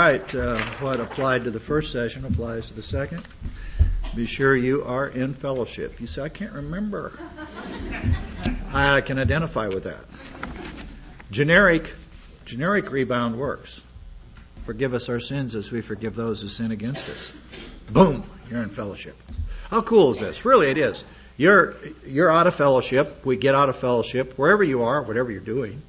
right. What applied to the first session applies to the second. Be sure you are in fellowship. You say, I can't remember. I can identify with that. Generic rebound works. Forgive us our sins as we forgive those who sin against us. Boom, you're in fellowship. How cool is this? Really, it is. You're out of fellowship. We get out of fellowship wherever you are, whatever you're doing.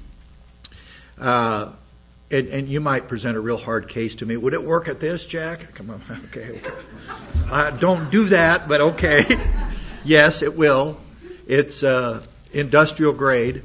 And you might present a real hard case to me. Would it work at this, Jack? Come on, okay. Don't do that, but okay. Yes, it will. It's industrial grade.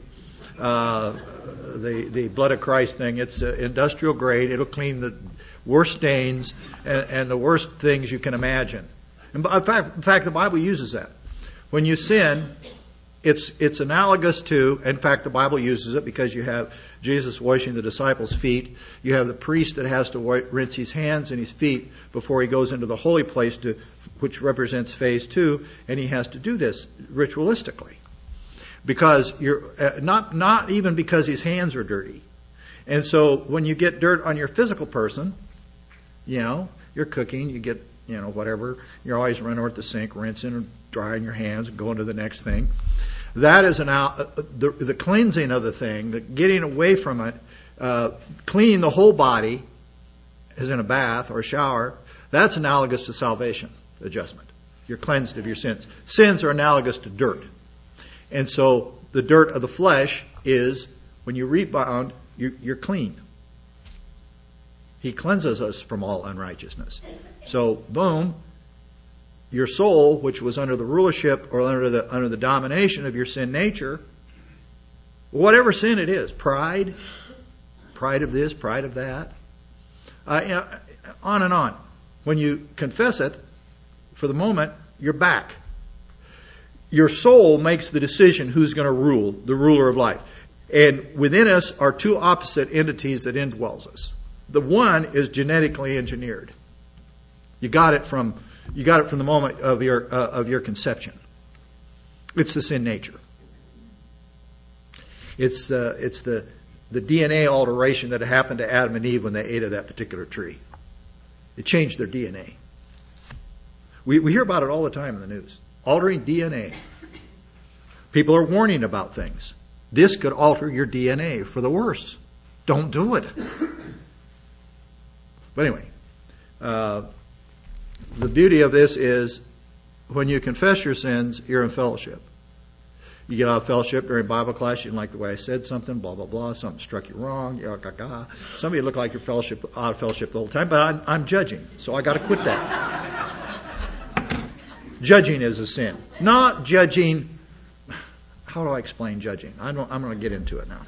The blood of Christ thing. It's industrial grade. It'll clean the worst stains and the worst things you can imagine. And in fact, the Bible uses that. When you sin, it's analogous to, in fact, the Bible uses it because you have Jesus washing the disciples' feet. You have the priest that has to rinse his hands and his feet before he goes into the holy place, which represents phase 2, and he has to do this ritualistically. Because you're not even because his hands are dirty. And so when you get dirt on your physical person, you're cooking, you get, whatever, you're always running over at the sink, rinsing and drying your hands, going to the next thing. That is the cleansing of the thing, the getting away from it, cleaning the whole body, as in a bath or a shower. That's analogous to salvation adjustment. You're cleansed of your sins. Sins are analogous to dirt. And so the dirt of the flesh is, when you rebound, you're clean. He cleanses us from all unrighteousness. So, boom, your soul, which was under the rulership or under the domination of your sin nature, whatever sin it is, pride of this, pride of that, on and on. When you confess it, for the moment, you're back. Your soul makes the decision who's going to rule, the ruler of life. And within us are two opposite entities that indwells us. The one is genetically engineered. You got it from the moment of your conception. It's the sin nature. It's the DNA alteration that happened to Adam and Eve when they ate of that particular tree. It changed their DNA. We hear about it all the time in the news. Altering DNA. People are warning about things. This could alter your DNA for the worse. Don't do it. But anyway, the beauty of this is when you confess your sins, you're in fellowship. You get out of fellowship during Bible class, you didn't like the way I said something, blah, blah, blah, something struck you wrong, some of you look like you're out of fellowship the whole time, but I'm judging, so I got to quit that. Judging is a sin. Not judging. How do I explain judging? I'm going to get into it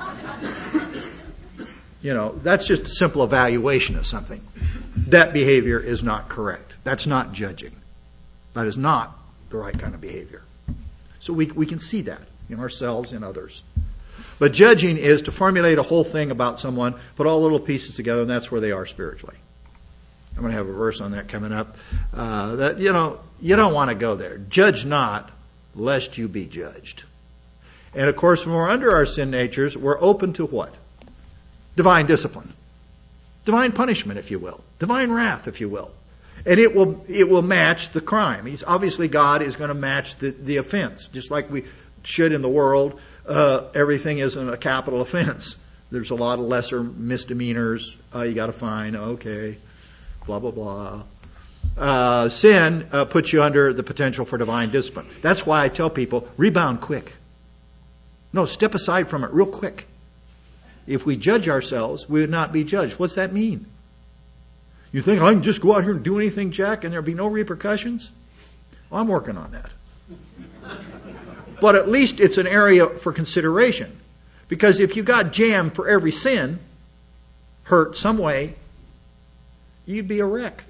now. That's just a simple evaluation of something. That behavior is not correct. That's not judging. That is not the right kind of behavior. So we can see that in ourselves and others. But judging is to formulate a whole thing about someone, put all the little pieces together, and that's where they are spiritually. I'm going to have a verse on that coming up. That you don't want to go there. Judge not, lest you be judged. And of course, when we're under our sin natures, we're open to what? Divine discipline, divine punishment, if you will, divine wrath, if you will, and it will match the crime. Obviously, God is going to match the offense, just like we should in the world. Everything isn't a capital offense. There's a lot of lesser misdemeanors. You got to fine. Okay. Blah, blah, blah. Sin puts you under the potential for divine discipline. That's why I tell people, rebound quick. No, step aside from it real quick. If we judge ourselves, we would not be judged. What's that mean? You think I can just go out here and do anything, Jack, and there'll be no repercussions? Well, I'm working on that. But at least it's an area for consideration. Because if you got jammed for every sin, hurt some way, you'd be a wreck.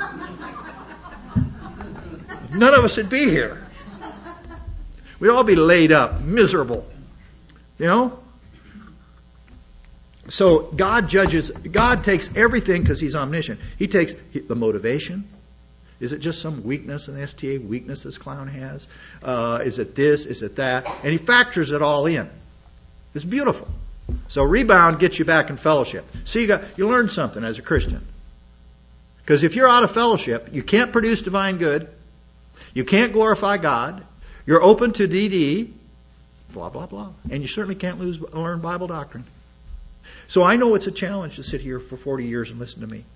None of us would be here. We'd all be laid up, miserable. So God takes everything because He's omniscient. He takes the motivation. Is it just some weakness, an STA weakness this clown has? Is it this? Is it that? And He factors it all in. It's beautiful. So rebound gets you back in fellowship. See, you learned something as a Christian. Because if you're out of fellowship, you can't produce divine good. You can't glorify God. You're open to DD. Blah, blah, blah. And you certainly can't learn Bible doctrine. So I know it's a challenge to sit here for 40 years and listen to me.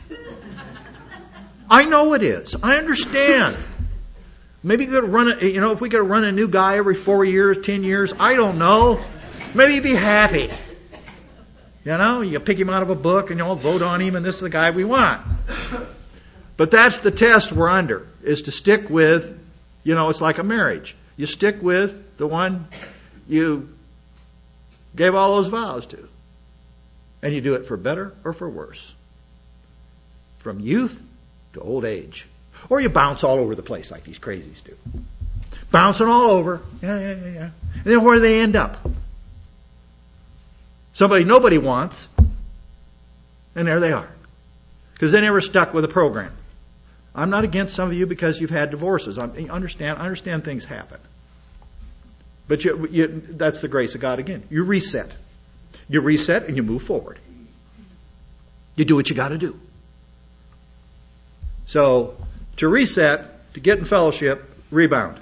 I know it is. I understand. Maybe you could run if we could run a new guy every 4 years, 10 years, I don't know. Maybe you'd be happy. You pick him out of a book and you all vote on him and this is the guy we want. But that's the test we're under, is to stick with, it's like a marriage. You stick with the one you gave all those vows to. And you do it for better or for worse. From youth to old age. Or you bounce all over the place like these crazies do. Bouncing all over. Yeah. And then where do they end up? Somebody nobody wants. And there they are. Because they never stuck with a program. I'm not against some of you because you've had divorces. I understand things happen. But that's the grace of God again. You reset. You reset and you move forward. You do what you got to do. So, to reset, to get in fellowship, rebound.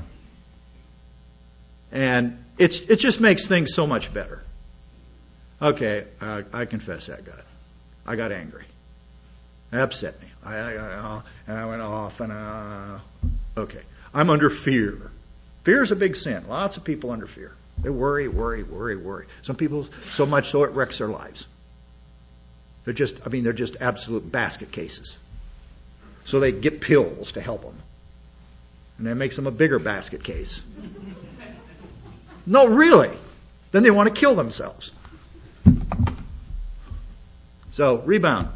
And it just makes things so much better. Okay, I confess that, God. I got angry. It upset me. And I went off okay. I'm under fear. Fear is a big sin. Lots of people under fear. They worry. Some people so much so it wrecks their lives. They're just absolute basket cases. So they get pills to help them. And that makes them a bigger basket case. No, really. Then they want to kill themselves. So, rebound.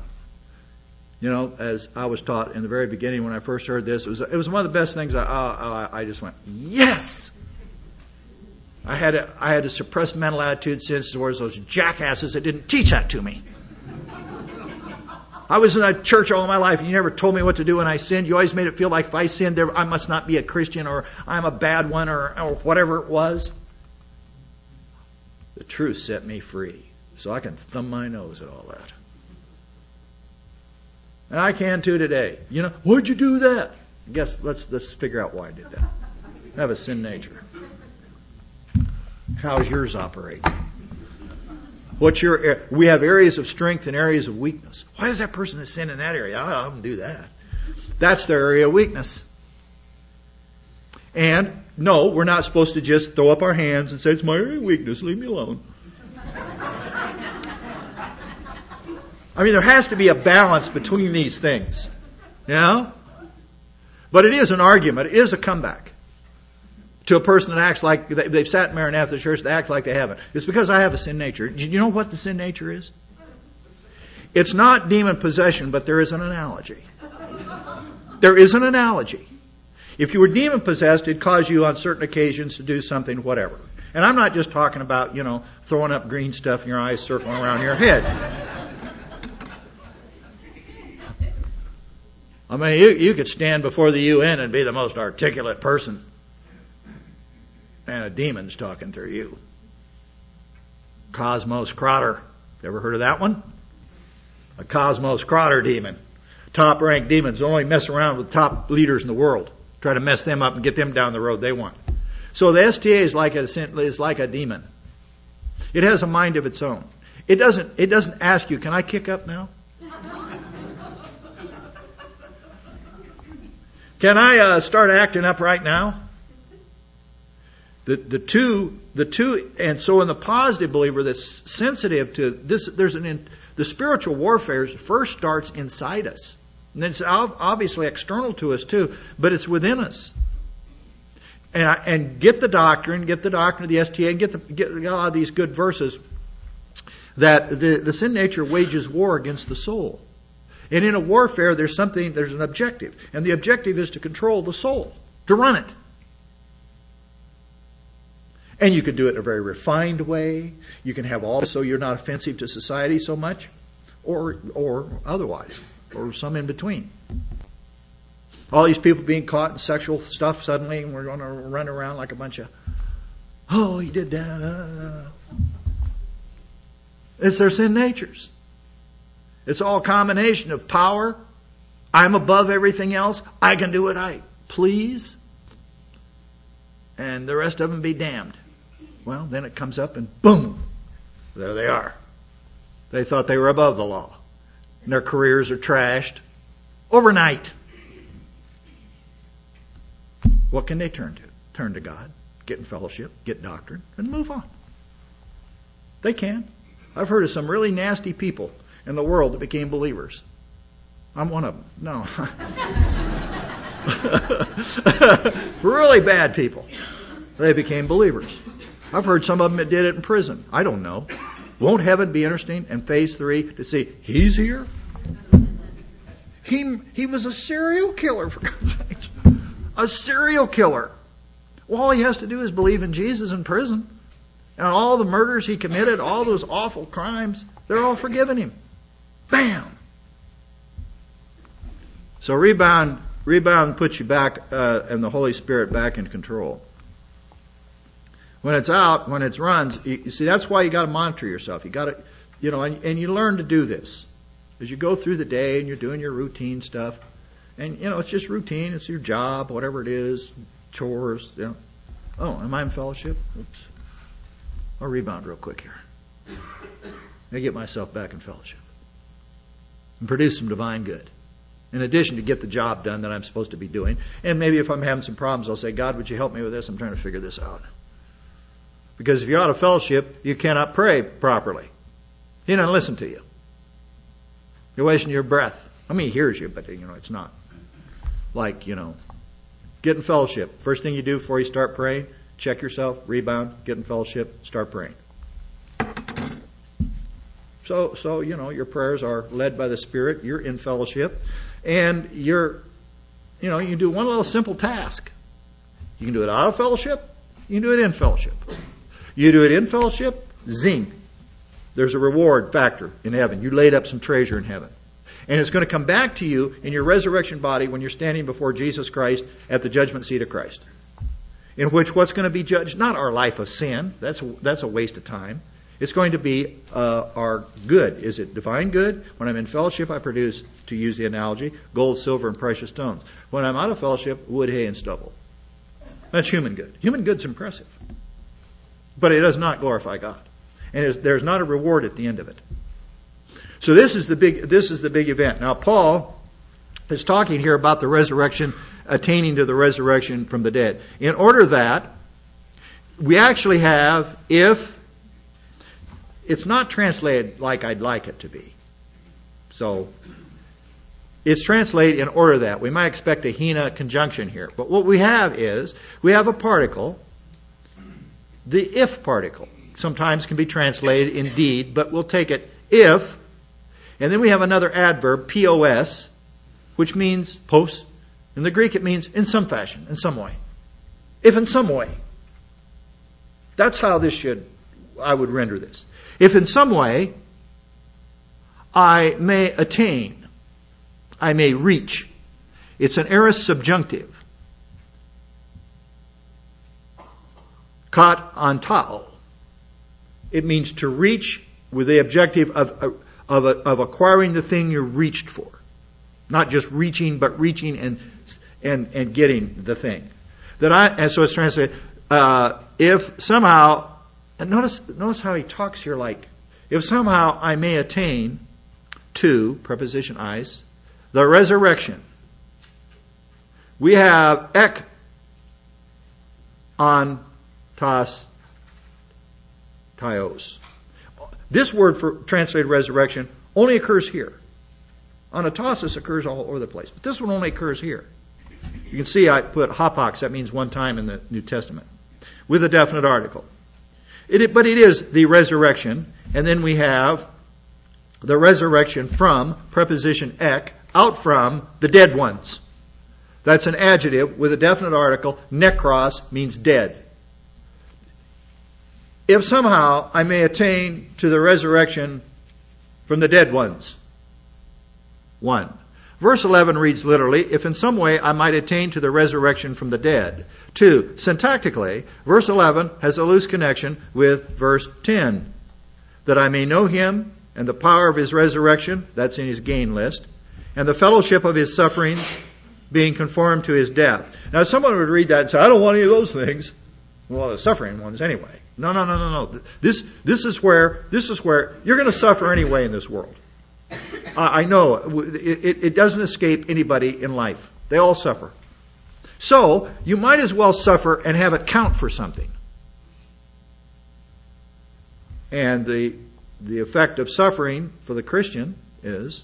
As I was taught in the very beginning when I first heard this, it was one of the best things. I just went, yes! I had a suppressed mental attitude since there was those jackasses that didn't teach that to me. I was in a church all my life and you never told me what to do when I sinned. You always made it feel like if I sinned, I must not be a Christian or I'm a bad one or whatever it was. The truth set me free. So I can thumb my nose at all that. And I can too today. Why'd you do that? I guess let's figure out why I did that. I have a sin nature. How's yours operate? We have areas of strength and areas of weakness. Why does that person sin in that area? I don't do that. That's their area of weakness. And no, we're not supposed to just throw up our hands and say, it's my area of weakness, leave me alone. There has to be a balance between these things. But it is an argument. It is a comeback to a person that acts like they've sat in Maranatha Church, they act like they haven't. It's because I have a sin nature. Do you know what the sin nature is? It's not demon possession, but there is an analogy. There is an analogy. If you were demon possessed, it'd cause you on certain occasions to do something, whatever. And I'm not just talking about, throwing up green stuff in your eyes, circling around your head. You could stand before the UN and be the most articulate person. And a demon's talking through you. Cosmos Crotter. Ever heard of that one? A Cosmos Crotter demon. Top-ranked demons only mess around with top leaders in the world. Try to mess them up and get them down the road they want. So the STA is like a demon. It has a mind of its own. It doesn't ask you, can I kick up now? Can I start acting up right now? The two, and so in the positive believer that's sensitive to this, the spiritual warfare first starts inside us. And it's obviously external to us too, but it's within us. And get the doctrine of the STA, and get a lot of these good verses that the sin nature wages war against the soul. And in a warfare, there's an objective. And the objective is to control the soul, to run it. And you can do it in a very refined way. You can have all so you're not offensive to society so much, or otherwise, or some in between. All these people being caught in sexual stuff suddenly, and we're going to run around like a bunch of, oh, he did that. It's their sin natures. It's all a combination of power. I'm above everything else. I can do what I please. And the rest of them be damned. Well, then it comes up and boom, there they are. They thought they were above the law. And their careers are trashed overnight. What can they turn to? Turn to God, get in fellowship, get doctrine, and move on. They can. I've heard of some really nasty people in the world that became believers. I'm one of them. No. Really bad people. They became believers. I've heard some of them that did it in prison. I don't know. Won't heaven be interesting in phase 3 to see he's here? He was a serial killer, for God's sake. A serial killer. Well, all he has to do is believe in Jesus in prison. And all the murders he committed, all those awful crimes, they're all forgiven him. Bam! So rebound puts you back, and the Holy Spirit back in control. When it's out, when it runs, you see, that's why you got to monitor yourself. You got to, and you learn to do this as you go through the day and you're doing your routine stuff. And it's just routine. It's your job, whatever it is, chores. Oh, am I in fellowship? Oops. I'll rebound real quick here. I get myself back in fellowship and produce some divine good. In addition to get the job done that I'm supposed to be doing. And maybe if I'm having some problems, I'll say, God, would you help me with this? I'm trying to figure this out. Because if you're out of fellowship, you cannot pray properly. He doesn't listen to you. You're wasting your breath. I mean, he hears you, but it's not like, get in fellowship. First thing you do before you start praying, check yourself, rebound, get in fellowship, start praying. So your prayers are led by the Spirit. You're in fellowship, and you do one little simple task. You can do it out of fellowship. You can do it in fellowship. You do it in fellowship, zing. There's a reward factor in heaven. You laid up some treasure in heaven. And it's going to come back to you in your resurrection body when you're standing before Jesus Christ at the judgment seat of Christ. In which what's going to be judged? Not our life of sin. That's a waste of time. It's going to be our good. Is it divine good? When I'm in fellowship, I produce, to use the analogy, gold, silver, and precious stones. When I'm out of fellowship, wood, hay, and stubble. That's human good. Human good's impressive. But it does not glorify God. And there's not a reward at the end of it. So this is the big event. Now Paul is talking here about the resurrection, attaining to the resurrection from the dead. In order that we actually have, if it's not translated like I'd like it to be. So it's translated in order that. We might expect a hina conjunction here. But what we have is, we have a particle, the if particle. Sometimes can be translated indeed, but we'll take it if. And then we have another adverb, pos, which means post. In the Greek it means in some fashion, in some way. If in some way. That's how I would render this. If in some way I may attain, I may reach. It's an aorist subjunctive. Kat antao. It means to reach with the objective of acquiring the thing you're reached for. Not just reaching, but reaching and getting the thing. And so it's translated, if somehow, and notice how he talks here like, if somehow I may attain to, preposition eis, the resurrection. We have ek on tas Tios. This word for translated resurrection only occurs here. Anatosis occurs all over the place. But this one only occurs here. You can see I put hapax, that means one time in the New Testament, with a definite article. But it is the resurrection, and then we have the resurrection from, preposition ek, out from the dead ones. That's an adjective with a definite article. Nekros means dead. If somehow I may attain to the resurrection from the dead ones. 1. Verse 11 reads literally, if in some way I might attain to the resurrection from the dead. 2. Syntactically, verse 11 has a loose connection with verse 10. that I may know him and the power of his resurrection, that's in his gain list, and the fellowship of his sufferings, being conformed to his death. Now, someone would read that and say, I don't want any of those things. Well, the suffering ones anyway. No. This is where you're going to suffer anyway in this world. I know it doesn't escape anybody in life. They all suffer. So you might as well suffer and have it count for something. And the effect of suffering for the Christian is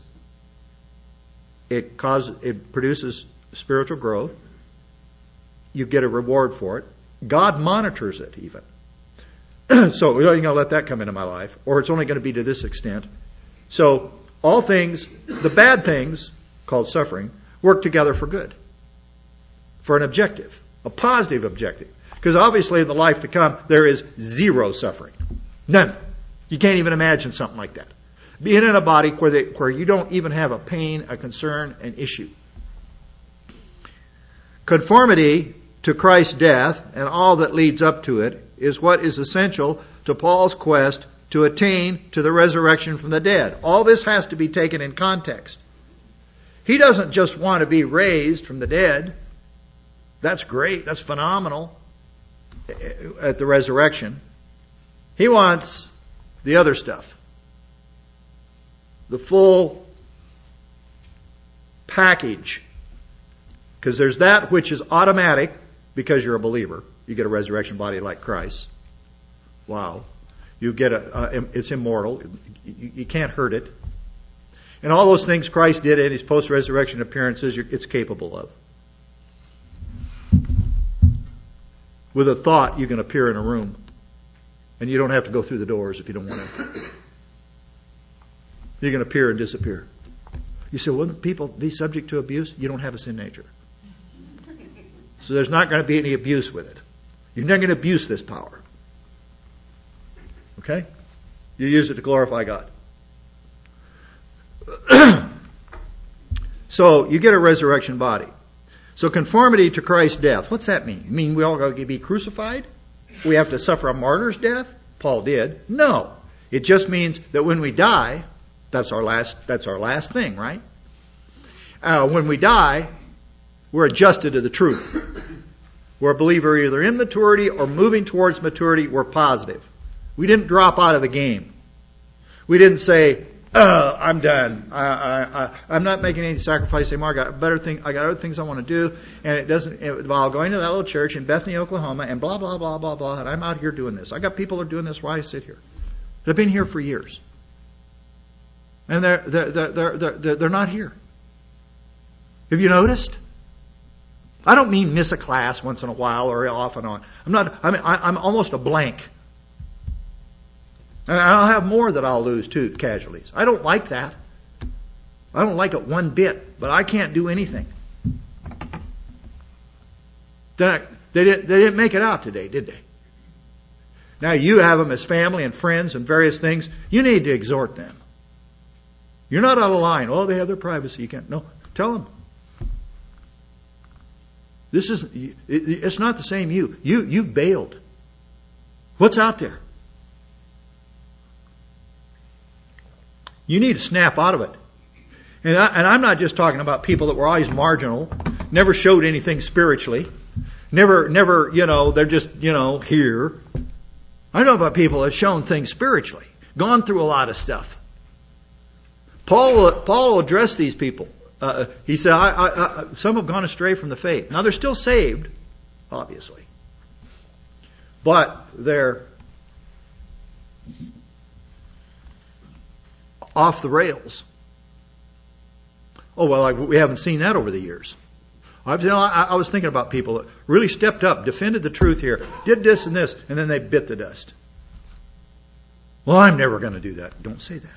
it produces spiritual growth. You get a reward for it. God monitors it even. So you're going to let that come into my life, or it's only going to be to this extent. So all things, the bad things called suffering, work together for good, for an objective, a positive objective. Because obviously in the life to come, there is zero suffering. None. You can't even imagine something like that. Being in a body where you don't even have a pain, a concern, an issue. Conformity to Christ's death and all that leads up to it is what is essential to Paul's quest to attain to the resurrection from the dead. All this has to be taken in context. He doesn't just want to be raised from the dead. That's great. That's phenomenal at the resurrection. He wants the other stuff. The full package. Because there's that which is automatic because you're a believer. You get a resurrection body like Christ. Wow. You get it's immortal. You can't hurt it. And all those things Christ did in his post-resurrection appearances, it's capable of. With a thought, you can appear in a room. And you don't have to go through the doors if you don't want to. You can appear and disappear. You say, wouldn't people be subject to abuse? You don't have a sin nature. So there's not going to be any abuse with it. You're not going to abuse this power. Okay? You use it to glorify God. So you get a resurrection body. So conformity to Christ's death. What's that mean? You mean we all got to be crucified? We have to suffer a martyr's death? Paul did. No. It just means that when we die, that's our last thing, right? When we die, we're adjusted to the truth. We're a believer either in maturity or moving towards maturity. We're positive. We didn't drop out of the game. We didn't say, I'm done. I'm not making any sacrifice anymore. I got other things I want to do, and it doesn't. While going to that little church in Bethany, Oklahoma, and blah blah blah blah blah, and I'm out here doing this. I got people who are doing this while I sit here. They've been here for years, and they're not here. Have you noticed? I don't mean miss a class once in a while or off and on. I'm almost a blank. And I'll have more that I'll lose too, casualties. I don't like that. I don't like it one bit, but I can't do anything. They didn't make it out today, did they? Now you have them as family and friends and various things. You need to exhort them. You're not out of line. Oh, they have their privacy. You can't. No, tell them. It's not the same you. You've bailed. What's out there? You need to snap out of it. And I'm not just talking about people that were always marginal, never showed anything spiritually, never, they're just, here. I know about people that have shown things spiritually, gone through a lot of stuff. Paul will address these people. He said, some have gone astray from the faith. Now they're still saved, obviously. But they're off the rails. Oh, well, we haven't seen that over the years. I was thinking about people that really stepped up, defended the truth here, did this and this, and then they bit the dust. Well, I'm never going to do that. Don't say that.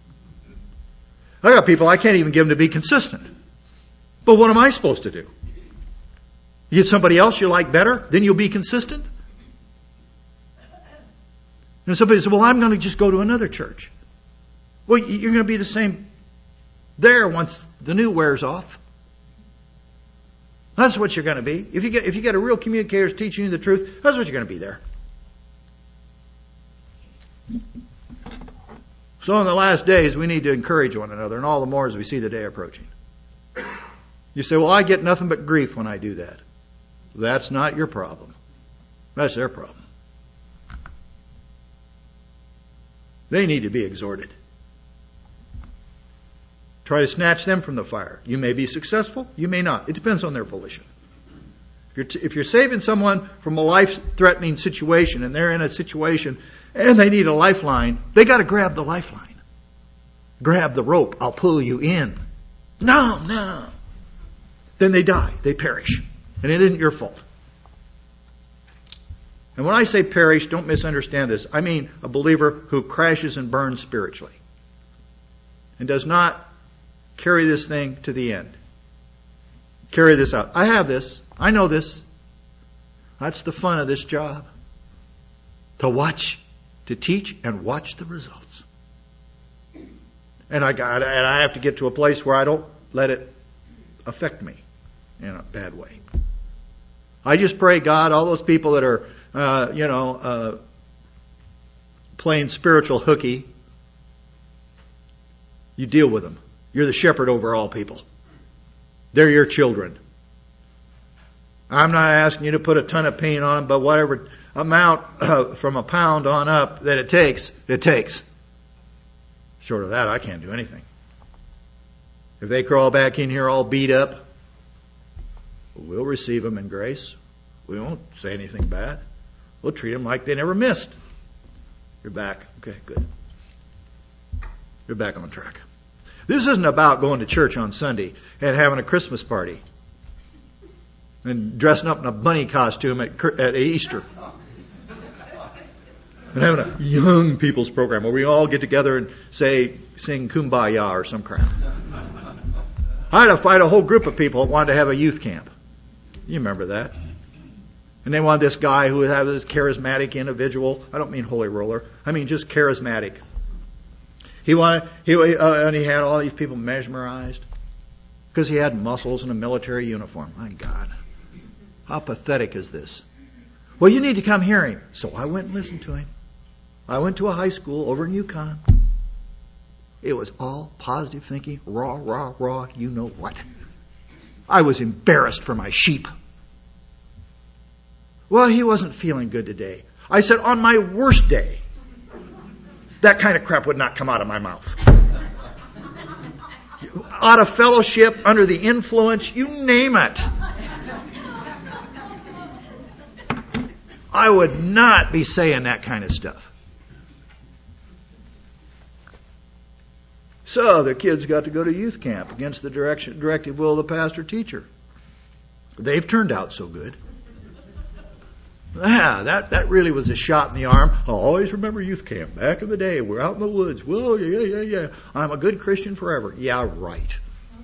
I got people I can't even get them to be consistent. But what am I supposed to do? You get somebody else you like better, then you'll be consistent? And somebody says, well, I'm going to just go to another church. Well, you're going to be the same there once the new wears off. That's what you're going to be. If you get a real communicator teaching you the truth, that's what you're going to be there. So in the last days, we need to encourage one another, and all the more as we see the day approaching. You say, well, I get nothing but grief when I do that. That's not your problem. That's their problem. They need to be exhorted. Try to snatch them from the fire. You may be successful, you may not. It depends on their volition. If you're saving someone from a life-threatening situation, and they're in a situation and they need a lifeline, they got to grab the lifeline. Grab the rope. I'll pull you in. No. Then they die. They perish. And it isn't your fault. And when I say perish, don't misunderstand this. I mean a believer who crashes and burns spiritually and does not carry this thing to the end. Carry this out. I have this. I know this. That's the fun of this job. To watch, to teach, and watch the results. And I have to get to a place where I don't let it affect me in a bad way. I just pray, God, all those people that are, playing spiritual hooky, you deal with them. You're the shepherd over all people. They're your children. I'm not asking you to put a ton of paint on them, but whatever amount from a pound on up that it takes, it takes. Short of that, I can't do anything. If they crawl back in here all beat up, we'll receive them in grace. We won't say anything bad. We'll treat them like they never missed. You're back. Okay, good. You're back on track. This isn't about going to church on Sunday and having a Christmas party and dressing up in a bunny costume at Easter and having a young people's program where we all get together and sing Kumbaya or some crap. I had to fight a whole group of people that wanted to have a youth camp. You remember that? And they wanted this guy who would have this charismatic individual. I don't mean holy roller. I mean just charismatic. And he had all these people mesmerized because he had muscles and a military uniform. My God, how pathetic is this? Well, you need to come hear him. So I went and listened to him. I went to a high school over in Yukon. It was all positive thinking, raw, you know what. I was embarrassed for my sheep. Well, he wasn't feeling good today. I said, on my worst day, that kind of crap would not come out of my mouth. Out of fellowship, under the influence, you name it. I would not be saying that kind of stuff. So the kids got to go to youth camp against the directive will of the pastor teacher. They've turned out so good. That really was a shot in the arm. I'll always remember youth camp. Back in the day, we're out in the woods. Well, yeah. I'm a good Christian forever. Yeah, right.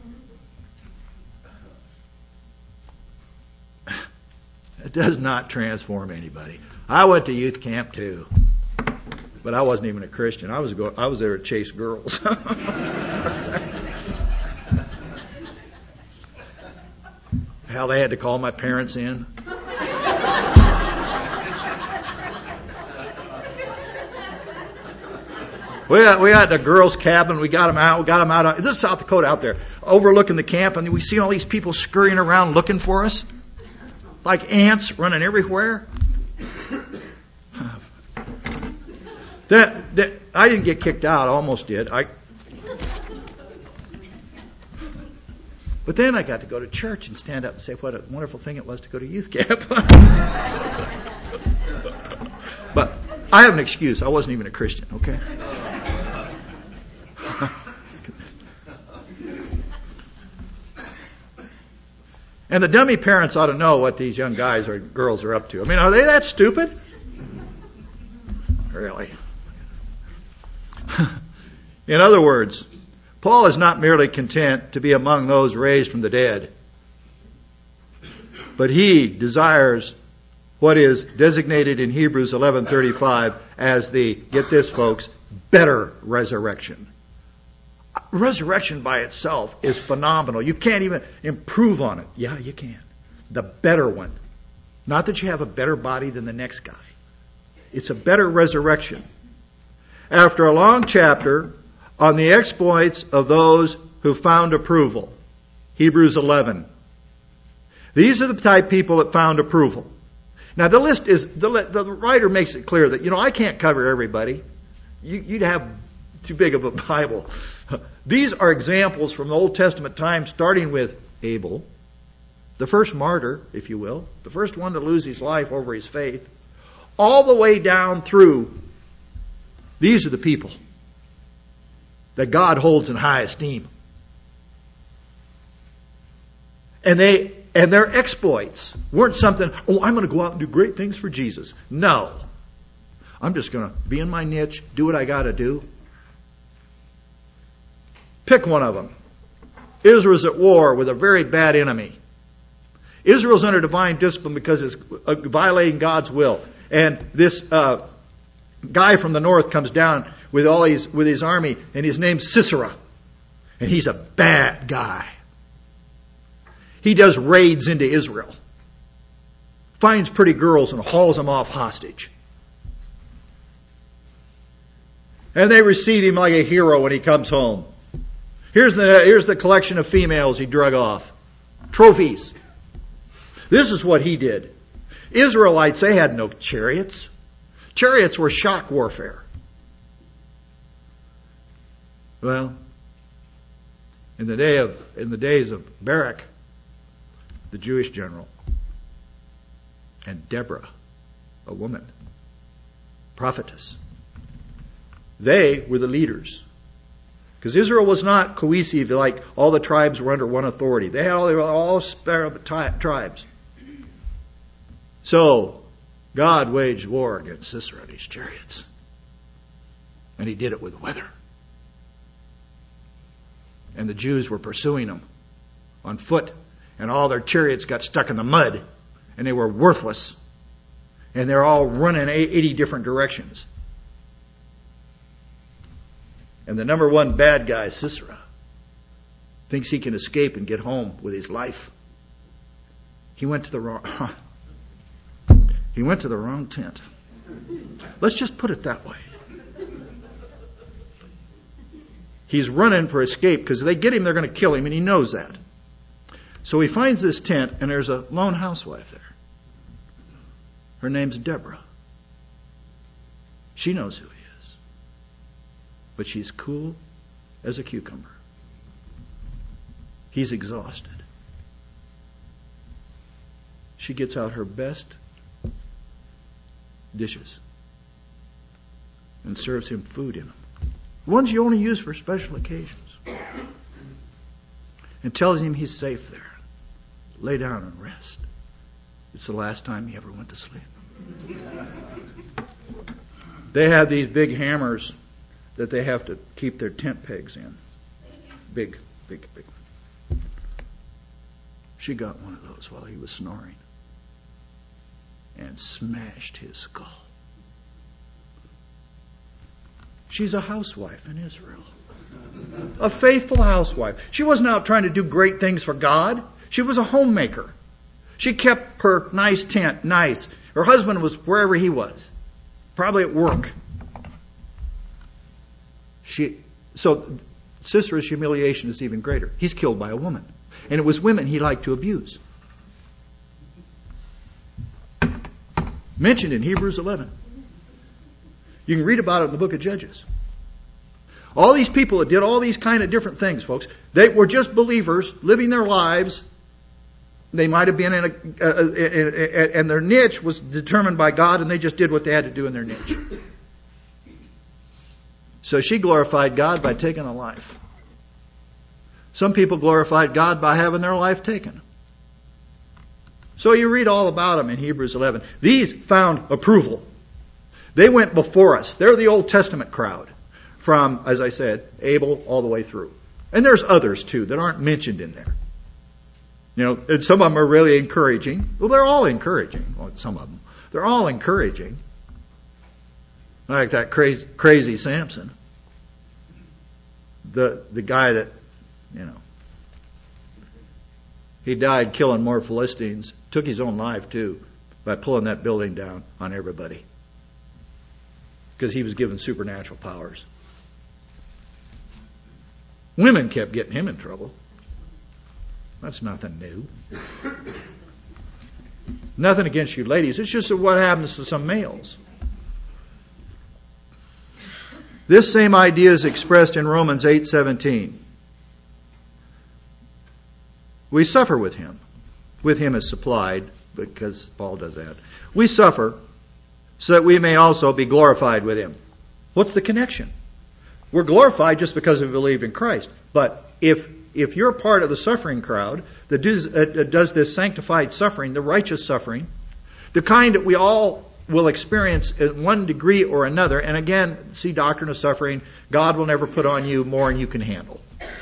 It does not transform anybody. I went to youth camp too, but I wasn't even a Christian. I was there to chase girls. Hell, they had to call my parents in. We had the girls' cabin. We got them out. This is South Dakota out there, overlooking the camp, and we see all these people scurrying around looking for us, like ants running everywhere. I didn't get kicked out. I almost did. But then I got to go to church and stand up and say what a wonderful thing it was to go to youth camp. But I have an excuse. I wasn't even a Christian, okay? And the dummy parents ought to know what these young guys or girls are up to. I mean, are they that stupid? Really? In other words, Paul is not merely content to be among those raised from the dead, but he desires what is designated in Hebrews 11:35 as the, get this folks, better resurrection. Resurrection by itself is phenomenal. You can't even improve on it. Yeah, you can. The better one. Not that you have a better body than the next guy. It's a better resurrection. after a long chapter on the exploits of those who found approval. Hebrews 11. These are the type of people that found approval. Now the list is, the writer makes it clear that, I can't cover everybody. You'd have too big of a Bible. These are examples from the Old Testament times, starting with Abel, the first martyr, if you will, the first one to lose his life over his faith, all the way down through. These are the people that God holds in high esteem. And their exploits weren't something, I'm going to go out and do great things for Jesus. No. I'm just going to be in my niche, do what I got to do. Pick one of them. Israel's at war with a very bad enemy. Israel's under divine discipline because it's violating God's will. And this guy from the north comes down with his army, and his name's Sisera. And he's a bad guy. He does raids into Israel, finds pretty girls and hauls them off hostage. And they receive him like a hero when he comes home. Here's the collection of females he drug off. Trophies. This is what he did. Israelites, they had no chariots. Chariots were shock warfare. Well, in the days of Barak, the Jewish general, and Deborah, a woman, prophetess, they were the leaders. Because Israel was not cohesive like all the tribes were under one authority. They were all separate tribes. So, God waged war against Sisera and his chariots. And he did it with weather. And the Jews were pursuing them on foot. And all their chariots got stuck in the mud. And they were worthless. And they're all running 80 different directions. And the number one bad guy, Sisera, thinks he can escape and get home with his life. He went to the wrong tent. Let's just put it that way. He's running for escape because if they get him, they're going to kill him, and he knows that. So he finds this tent, and there's a lone housewife there. Her name's Deborah. She knows who he is. But she's cool as a cucumber. He's exhausted. She gets out her best dishes and serves him food in them. Ones you only use for special occasions. And tells him he's safe there. Lay down and rest. It's the last time he ever went to sleep. They have these big hammers that they have to keep their tent pegs in. Big. She got one of those while he was snoring and smashed his skull. She's a housewife in Israel. A faithful housewife. She wasn't out trying to do great things for God. She was a homemaker. She kept her nice tent nice. Her husband was wherever he was. Probably at work. So Sisera's humiliation is even greater. He's killed by a woman. And it was women he liked to abuse. Mentioned in Hebrews 11. You can read about it in the book of Judges. All these people that did all these kind of different things, folks, they were just believers living their lives. They might have been and their niche was determined by God, and they just did what they had to do in their niche. So she glorified God by taking a life. Some people glorified God by having their life taken. So you read all about them in Hebrews 11. These found approval. They went before us. They're the Old Testament crowd. From, as I said, Abel all the way through. And there's others too that aren't mentioned in there. And some of them are really encouraging. Well, they're all encouraging. Well, some of them. They're all encouraging. Like that crazy Samson. The guy that, he died killing more Philistines. Took his own life too by pulling that building down on everybody. because he was given supernatural powers. Women kept getting him in trouble. That's nothing new. Nothing against you ladies. It's just what happens to some males. This same idea is expressed in Romans 8:17. We suffer with him. With him is supplied, because Paul does that. We suffer so that we may also be glorified with him. What's the connection? We're glorified just because we believe in Christ. But if you're part of the suffering crowd that does this sanctified suffering, the righteous suffering, the kind that we all will experience in one degree or another, and again, see Doctrine of Suffering, God will never put on you more than you can handle.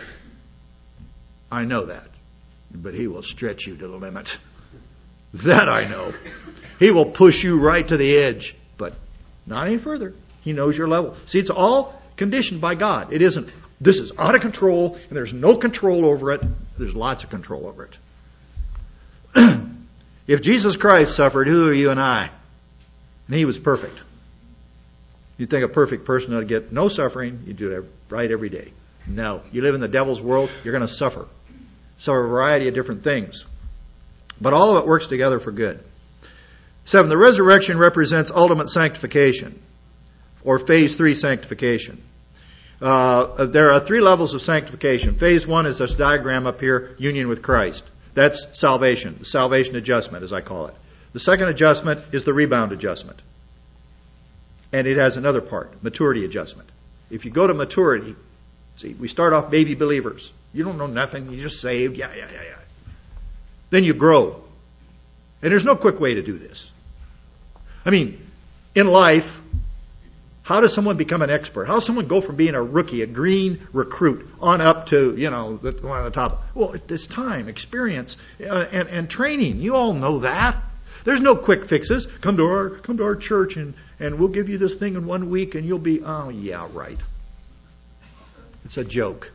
I know that. But he will stretch you to the limit. That I know. He will push you right to the edge, but not any further. He knows your level. See, it's all conditioned by God. It isn't, this is out of control, and there's no control over it. There's lots of control over it. If Jesus Christ suffered, who are you and I? And he was perfect. You'd think a perfect person ought to get no suffering. You do it right every day. No. You live in the devil's world, you're going to suffer. So a variety of different things. But all of it works together for good. 7, the resurrection represents ultimate sanctification, or phase 3 sanctification. There are 3 levels of sanctification. Phase 1 is this diagram up here, union with Christ. That's salvation, the salvation adjustment, as I call it. The second adjustment is the rebound adjustment. And it has another part, maturity adjustment. If you go to maturity, see, we start off baby believers. You don't know nothing. You're just saved. Yeah. Then you grow. And there's no quick way to do this. I mean, in life, how does someone become an expert? How does someone go from being a rookie, a green recruit, on up to, one of the top? Well, it's time, experience, and training. You all know that. There's no quick fixes. Come to our church and we'll give you this thing in 1 week and you'll be, oh yeah, right. It's a joke.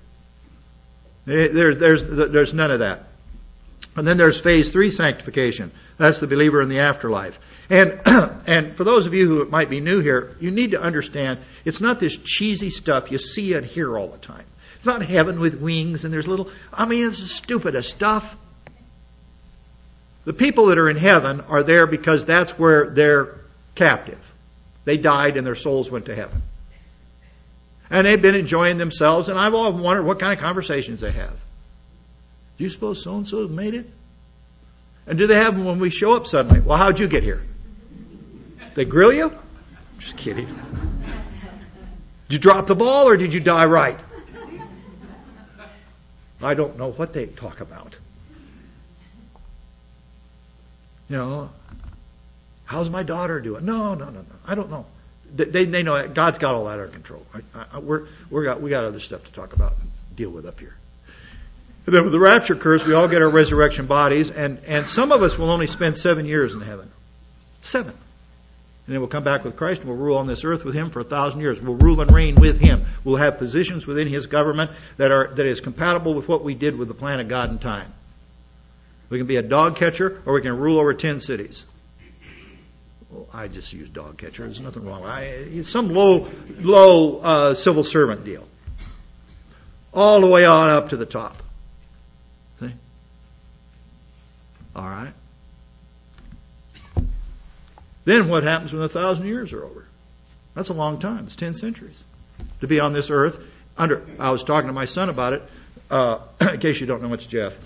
There's none of that. And then there's phase 3 sanctification. That's the believer in the afterlife. And for those of you who might be new here, you need to understand it's not this cheesy stuff you see and hear all the time. It's not heaven with wings and there's it's the stupidest stuff. The people that are in heaven are there because that's where they're captive. They died and their souls went to heaven. And they've been enjoying themselves, and I've often wondered what kind of conversations they have. Do you suppose so-and-so has made it? And do they have them when we show up suddenly? Well, how'd you get here? They grill you? Just kidding. Did you drop the ball or did you die right? I don't know what they talk about. How's my daughter doing? No. I don't know. They know God's got all that under control. We got other stuff to talk about and deal with up here. And then when the rapture occurs, we all get our resurrection bodies, and some of us will only spend 7 years in heaven. 7. And then we'll come back with Christ and we'll rule on this earth with Him for 1,000 years. We'll rule and reign with Him. We'll have positions within His government that is compatible with what we did with the plan of God and time. We can be a dog catcher or we can rule over 10 cities. Well, I just use dog catcher. There's nothing wrong. It's some low civil servant deal. All the way on up to the top. See? All right. Then what happens when 1,000 years are over? That's a long time. It's 10 centuries. To be on this earth. I was talking to my son about it. In case you don't know, it's Jeff.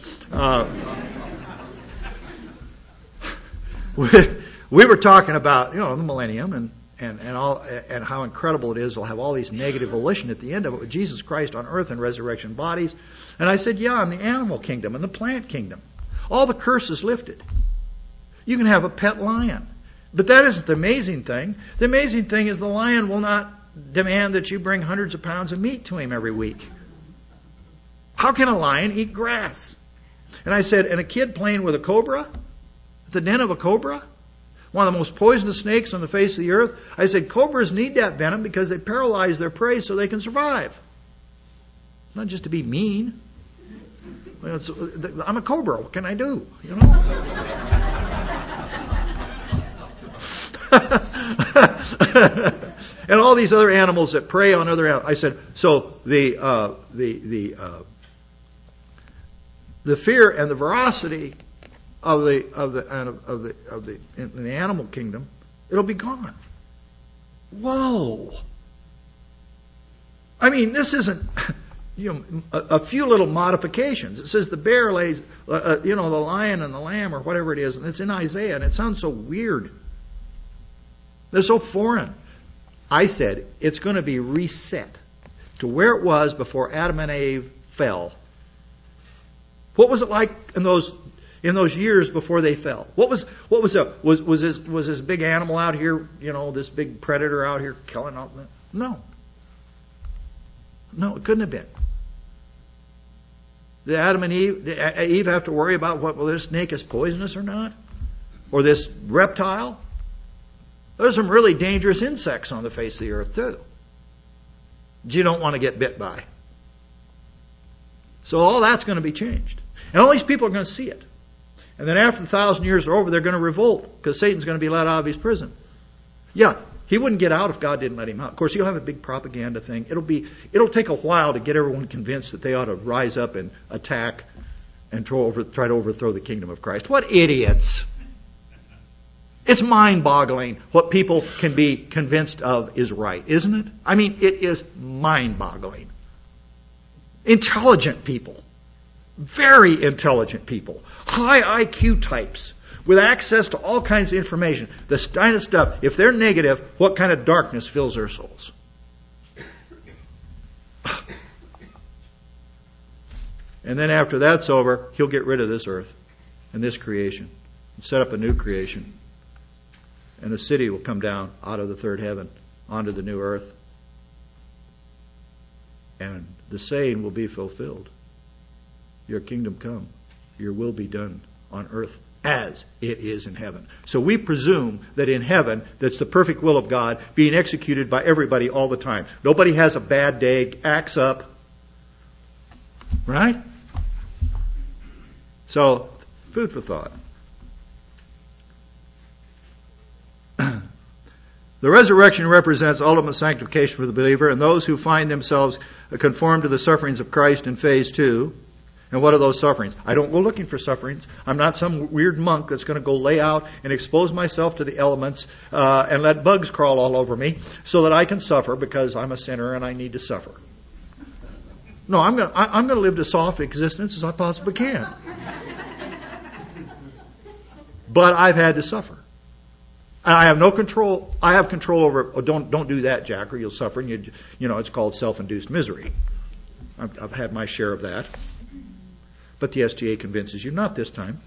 We were talking about, the millennium and how incredible it is. We'll have all these negative volition at the end of it with Jesus Christ on earth and resurrection bodies. And I said, in the animal kingdom and the plant kingdom, all the curses lifted. You can have a pet lion. But that isn't the amazing thing. The amazing thing is the lion will not demand that you bring hundreds of pounds of meat to him every week. How can a lion eat grass? And I said, and a kid playing with a cobra, the den of a cobra, one of the most poisonous snakes on the face of the earth. I said, cobras need that venom because they paralyze their prey so they can survive. It's not just to be mean. I'm a cobra. What can I do? And all these other animals that prey on other animals. I said, so the fear and the ferocity of the in the animal kingdom, it'll be gone. Whoa! I mean, this isn't a few little modifications. It says the bear lays, the lion and the lamb or whatever it is, and it's in Isaiah, and it sounds so weird. They're so foreign. I said it's going to be reset to where it was before Adam and Eve fell. What was it like in those years before they fell? What was this big animal out here, this big predator out here killing all that? No, it couldn't have been. Did Adam and Eve have to worry about whether this snake is poisonous or not? Or this reptile? There's some really dangerous insects on the face of the earth too, that you don't want to get bit by. So all that's going to be changed. And all these people are going to see it. And then after 1,000 years are over, they're going to revolt because Satan's going to be let out of his prison. Yeah, he wouldn't get out if God didn't let him out. Of course, he'll have a big propaganda thing. It'll take a while to get everyone convinced that they ought to rise up and attack and try to overthrow the kingdom of Christ. What idiots! It's mind-boggling what people can be convinced of is right, isn't it? I mean, it is mind-boggling. Intelligent people, very intelligent people, high IQ types with access to all kinds of information. This kind of stuff, if they're negative, what kind of darkness fills their souls? And then after that's over, he'll get rid of this earth and this creation and set up a new creation. And a city will come down out of the third heaven onto the new earth. And the saying will be fulfilled. Your kingdom come. Your will be done on earth as it is in heaven. So we presume that in heaven, that's the perfect will of God being executed by everybody all the time. Nobody has a bad day, acts up. Right? So, food for thought. The resurrection represents ultimate sanctification for the believer and those who find themselves conformed to the sufferings of Christ in phase 2. And what are those sufferings? I don't go looking for sufferings. I'm not some weird monk that's going to go lay out and expose myself to the elements and let bugs crawl all over me so that I can suffer because I'm a sinner and I need to suffer. No, I'm going to live as soft existence as I possibly can. But I've had to suffer. And I have no control. I have control over. Oh, don't do that, Jack, or you'll suffer. And it's called self-induced misery. I've had my share of that. But the STA convinces you not this time.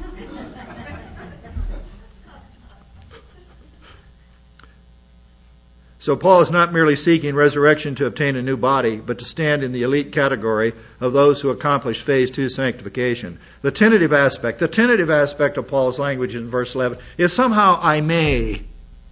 So Paul is not merely seeking resurrection to obtain a new body, but to stand in the elite category of those who accomplish phase 2 sanctification. The tentative aspect of Paul's language in verse 11 is somehow I may.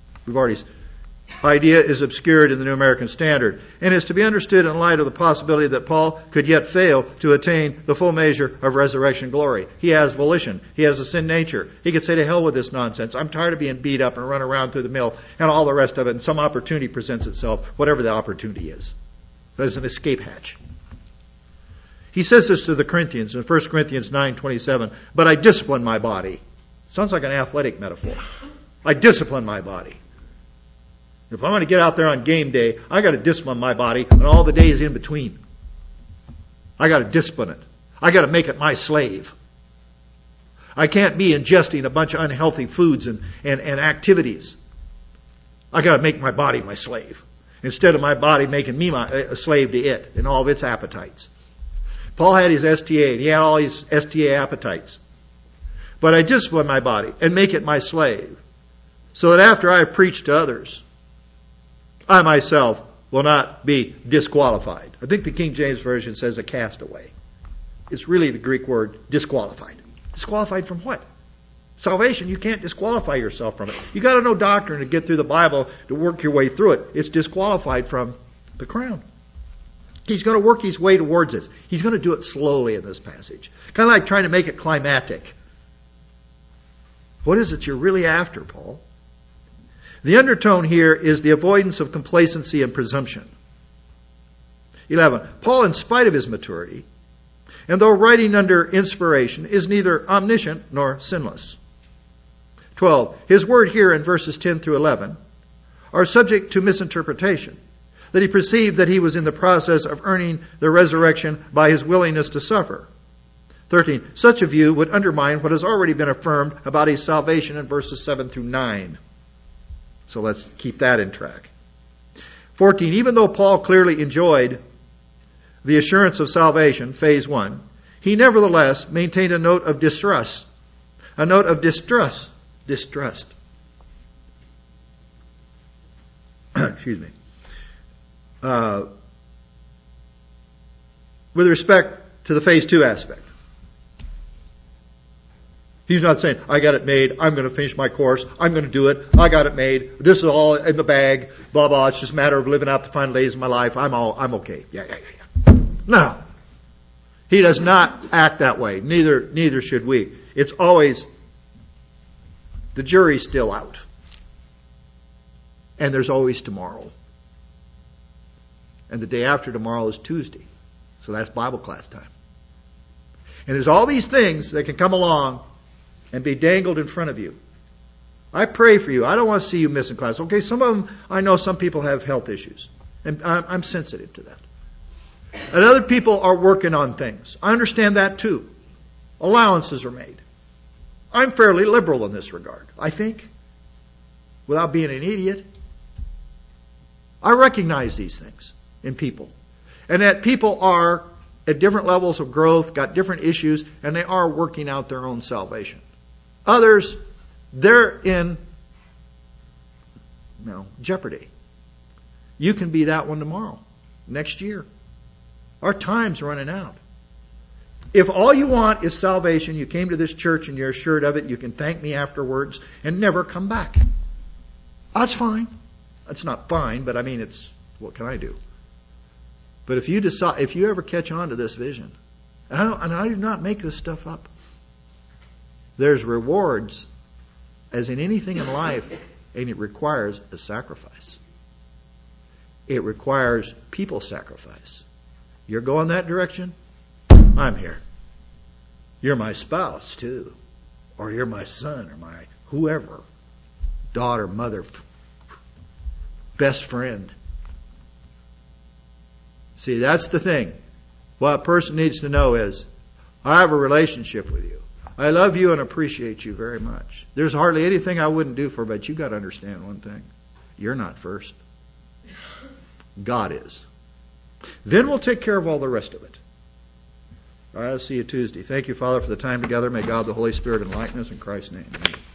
Idea is obscured in the New American Standard and is to be understood in light of the possibility that Paul could yet fail to attain the full measure of resurrection glory. He has volition. He has a sin nature. He could say to hell with this nonsense. I'm tired of being beat up and run around through the mill and all the rest of it, and some opportunity presents itself, whatever the opportunity is. There's an escape hatch. He says this to the Corinthians in 1 Corinthians 9:27, but I discipline my body. Sounds like an athletic metaphor. I discipline my body. If I'm going to get out there on game day, I got to discipline my body and all the days in between. I got to discipline it. I got to make it my slave. I can't be ingesting a bunch of unhealthy foods and activities. I got to make my body my slave instead of my body making me a slave to it and all of its appetites. Paul had his STA and he had all his STA appetites. But I discipline my body and make it my slave so that after I have preached to others, I myself will not be disqualified. I think the King James Version says a castaway. It's really the Greek word disqualified. Disqualified from what? Salvation, you can't disqualify yourself from it. You got to know doctrine to get through the Bible, to work your way through it. It's disqualified from the crown. He's going to work his way towards this. He's going to do it slowly in this passage. Kind of like trying to make it climactic. What is it you're really after, Paul? The undertone here is the avoidance of complacency and presumption. 11. Paul, in spite of his maturity, and though writing under inspiration, is neither omniscient nor sinless. 12. His word here in verses 10 through 11 are subject to misinterpretation, that he perceived that he was in the process of earning the resurrection by his willingness to suffer. 13. Such a view would undermine what has already been affirmed about his salvation in verses 7 through 9. So let's keep that in track. 14. Even though Paul clearly enjoyed the assurance of salvation, phase 1, he nevertheless maintained a note of distrust. A note of distrust. Excuse me. With respect to the phase 2 aspect. He's not saying, I got it made, I'm going to finish my course, I'm going to do it, I got it made, this is all in the bag, blah, blah, it's just a matter of living out the final days of my life, I'm okay. Yeah. No. He does not act that way. Neither should we. It's always, the jury's still out. And there's always tomorrow. And the day after tomorrow is Tuesday. So that's Bible class time. And there's all these things that can come along and be dangled in front of you. I pray for you. I don't want to see you missing class. Okay, some of them, I know some people have health issues. And I'm sensitive to that. And other people are working on things. I understand that too. Allowances are made. I'm fairly liberal in this regard, I think, without being an idiot. I recognize these things in people. And that people are at different levels of growth, got different issues, and they are working out their own salvation. Others, they're in jeopardy. You can be that one tomorrow, next year. Our time's running out. If all you want is salvation, you came to this church and you're assured of it, you can thank me afterwards and never come back. That's fine. That's not fine, but I mean, what can I do? But if you ever catch on to this vision, and I do not make this stuff up, there's rewards, as in anything in life, and it requires a sacrifice. It requires people sacrifice. You're going that direction? I'm here. You're my spouse, too. Or you're my son, or my whoever. Daughter, mother, best friend. See, that's the thing. What a person needs to know is, I have a relationship with you. I love you and appreciate you very much. There's hardly anything I wouldn't do for, but you got to understand one thing. You're not first. God is. Then we'll take care of all the rest of it. All right, I'll see you Tuesday. Thank you, Father, for the time together. May God, the Holy Spirit, enlighten us in Christ's name. Amen.